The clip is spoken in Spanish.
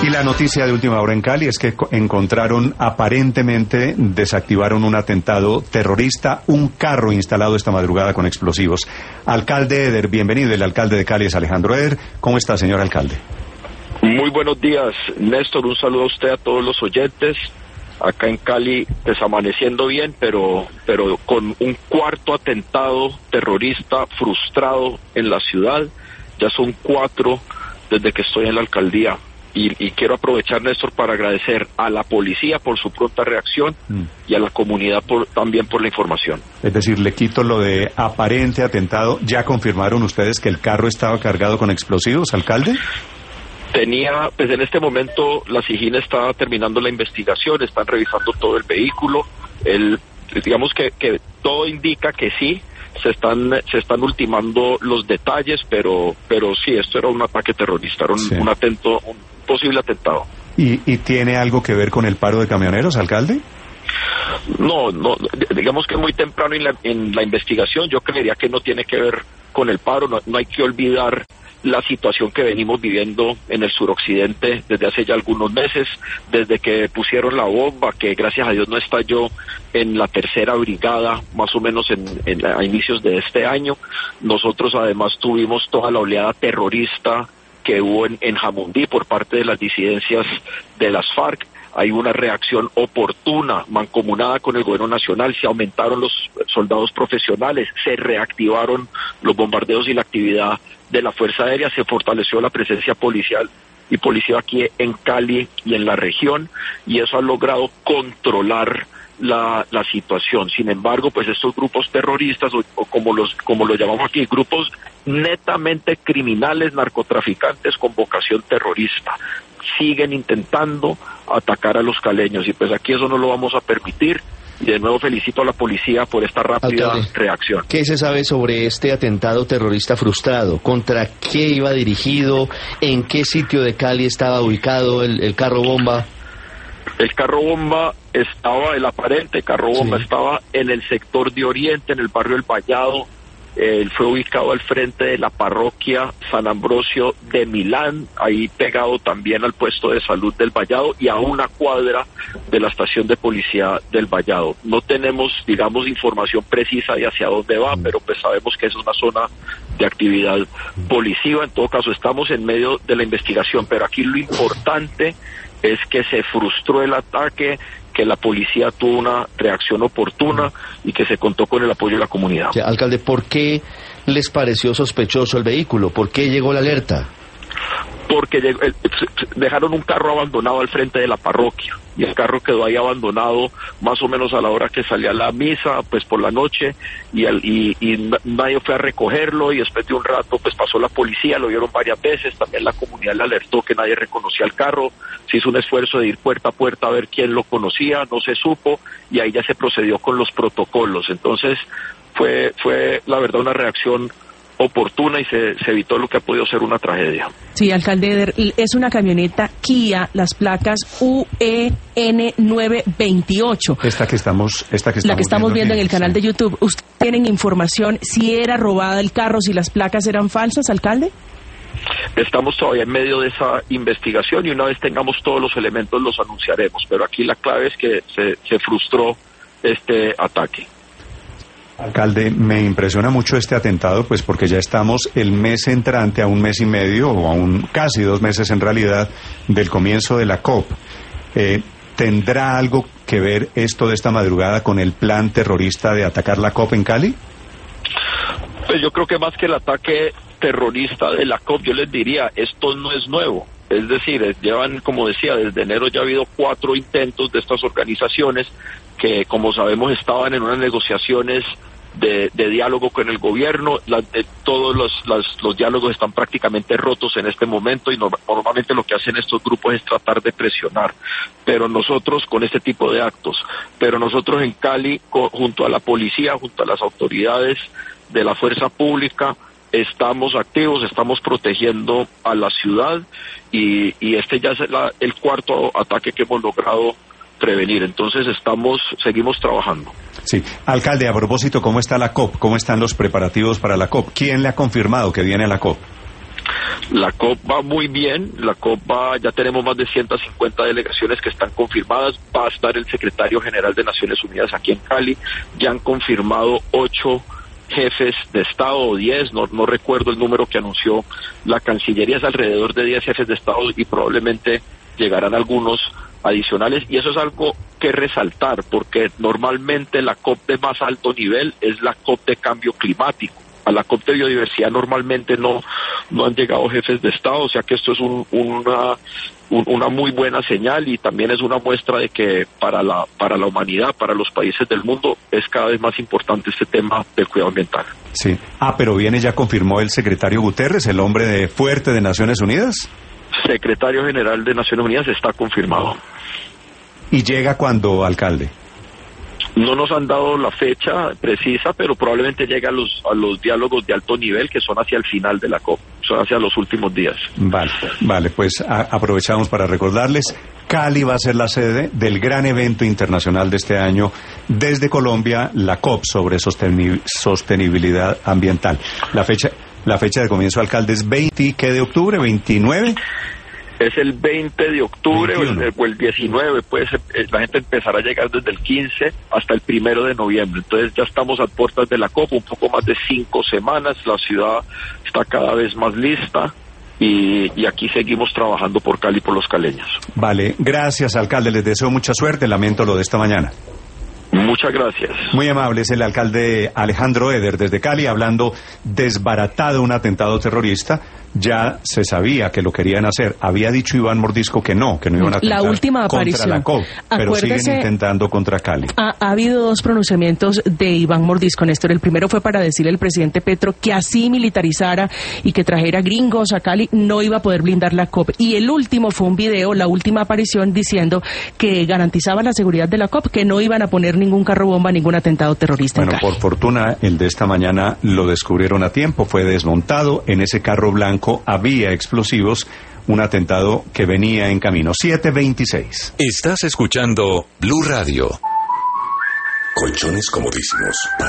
Y la noticia de última hora en Cali es que desactivaron un atentado terrorista, un carro instalado esta madrugada con explosivos. Alcalde Eder, bienvenido. El alcalde de Cali es Alejandro Eder. ¿Cómo está, señor alcalde? Muy buenos días, Néstor. Un saludo a usted, a todos los oyentes. Acá en Cali, pues amaneciendo bien, pero con un cuarto atentado terrorista frustrado en la ciudad. Ya son 4 desde que estoy en la alcaldía. Y quiero aprovechar, Néstor, para agradecer a la policía por su pronta reacción y a la comunidad también por la información. Es decir, le quito lo de aparente atentado. ¿Ya confirmaron ustedes que el carro estaba cargado con explosivos, alcalde? Pues en este momento la SIJIN está terminando la investigación, están revisando todo el vehículo. Digamos que todo indica que sí. Se están ultimando los detalles, pero sí, esto era un ataque terrorista, era un posible atentado. ¿Y tiene algo que ver con el paro de camioneros, alcalde? No, digamos que muy temprano en la investigación. Yo creería que no tiene que ver con el paro. No hay que olvidar la situación que venimos viviendo en el suroccidente desde hace ya algunos meses, desde que pusieron la bomba, que gracias a Dios no estalló en la 3ª brigada, más o menos a inicios de este año. Nosotros además tuvimos toda la oleada terrorista que hubo en Jamundí por parte de las disidencias de las FARC. Hay una reacción oportuna, mancomunada con el gobierno nacional. Se aumentaron los soldados profesionales, se reactivaron los bombardeos y la actividad de la Fuerza Aérea, se fortaleció la presencia policial y policía aquí en Cali y en la región, y eso ha logrado controlar la situación. Sin embargo, pues estos grupos terroristas, o como los llamamos aquí, grupos netamente criminales, narcotraficantes con vocación terrorista, siguen intentando atacar a los caleños, y pues aquí eso no lo vamos a permitir. Y de nuevo felicito a la policía por esta rápida reacción. ¿Qué se sabe sobre este atentado terrorista frustrado? ¿Contra qué iba dirigido? ¿En qué sitio de Cali estaba ubicado el carro bomba? El carro bomba estaba en el sector de Oriente, en el barrio El Vallado. Fue ubicado al frente de la parroquia San Ambrosio de Milán, ahí pegado también al puesto de salud del Vallado y a una cuadra de la estación de policía del Vallado. No tenemos, digamos, información precisa de hacia dónde va, pero pues sabemos que es una zona de actividad policiva. En todo caso, estamos en medio de la investigación, pero aquí lo importante es que se frustró el ataque, que la policía tuvo una reacción oportuna y que se contó con el apoyo de la comunidad. Sí, alcalde, ¿por qué les pareció sospechoso el vehículo? ¿Por qué llegó la alerta? Porque dejaron un carro abandonado al frente de la parroquia, y el carro quedó ahí abandonado más o menos a la hora que salía la misa, pues por la noche, y nadie fue a recogerlo, y después de un rato pues pasó la policía, lo vieron varias veces, también la comunidad le alertó que nadie reconocía el carro, se hizo un esfuerzo de ir puerta a puerta a ver quién lo conocía, no se supo, y ahí ya se procedió con los protocolos. Entonces fue la verdad una reacción oportuna y se evitó lo que ha podido ser una tragedia. Sí, alcalde, es una camioneta Kia, las placas UEN 928. La que estamos viendo en el canal de YouTube. ¿Ustedes tienen información si era robada el carro, si las placas eran falsas, alcalde? Estamos todavía en medio de esa investigación y una vez tengamos todos los elementos los anunciaremos, pero aquí la clave es que se frustró este ataque. Alcalde, me impresiona mucho este atentado, pues porque ya estamos el mes entrante a un mes y medio, o a casi 2 meses en realidad, del comienzo de la COP. ¿Tendrá algo que ver esto de esta madrugada con el plan terrorista de atacar la COP en Cali? Pues yo creo que más que el ataque terrorista de la COP, yo les diría, esto no es nuevo. Es decir, llevan, como decía, desde enero ya ha habido 4 intentos de estas organizaciones que, como sabemos, estaban en unas negociaciones de diálogo con el gobierno. Todos los diálogos están prácticamente rotos en este momento y normalmente lo que hacen estos grupos es tratar de presionar, pero nosotros con este tipo de actos, pero nosotros en Cali, junto a la policía, junto a las autoridades de la fuerza pública, estamos activos, estamos protegiendo a la ciudad y este ya es el 4º ataque que hemos logrado prevenir. Entonces seguimos trabajando. Sí, alcalde, a propósito, ¿cómo está la COP? ¿Cómo están los preparativos para la COP? ¿Quién le ha confirmado que viene a la COP? La COP va muy bien, ya tenemos más de 150 delegaciones que están confirmadas, va a estar el secretario general de Naciones Unidas aquí en Cali, ya han confirmado 8 jefes de Estado o 10, no recuerdo el número que anunció la Cancillería, es alrededor de 10 jefes de Estado y probablemente llegarán algunos adicionales, y eso es algo que resaltar, porque normalmente la COP de más alto nivel es la COP de cambio climático. A la COP de biodiversidad normalmente no han llegado jefes de Estado, o sea que esto es una muy buena señal, y también es una muestra de que para la humanidad, para los países del mundo, es cada vez más importante este tema del cuidado ambiental. Sí. Pero ya confirmó el secretario Guterres, el hombre fuerte de Naciones Unidas. Secretario General de Naciones Unidas está confirmado. ¿Y llega cuándo, alcalde? No nos han dado la fecha precisa, pero probablemente llega a los diálogos de alto nivel, que son hacia el final de la COP, son hacia los últimos días. Vale, pues aprovechamos para recordarles, Cali va a ser la sede del gran evento internacional de este año desde Colombia, la COP sobre sostenibilidad ambiental. La fecha de comienzo, alcalde, es 20 de octubre, 29. Es el 20 de octubre 21. o el 19, pues la gente empezará a llegar desde el 15 hasta el 1 de noviembre. Entonces ya estamos a puertas de la COP, un poco más de 5 semanas, la ciudad está cada vez más lista y aquí seguimos trabajando por Cali y por los caleños. Vale, gracias, alcalde, les deseo mucha suerte, lamento lo de esta mañana. Muchas gracias. Muy amable, es el alcalde Alejandro Eder desde Cali, hablando desbaratado un atentado terrorista. Ya se sabía que lo querían hacer. Había dicho Iván Mordisco que no iban a atentar la última contra la COP, pero siguen intentando contra Cali. Ha habido 2 pronunciamientos de Iván Mordisco, Néstor. El primero fue para decirle al presidente Petro que así militarizara y que trajera gringos a Cali, no iba a poder blindar la COP. Y el último fue un video, la última aparición, diciendo que garantizaba la seguridad de la COP, que no iban a poner ningún carro bomba, ningún atentado terrorista en Cali. Por fortuna, el de esta mañana lo descubrieron a tiempo, fue desmontado. En ese carro blanco había explosivos, un atentado que venía en camino. 7:26. Estás escuchando Blue Radio. Colchones comodísimos.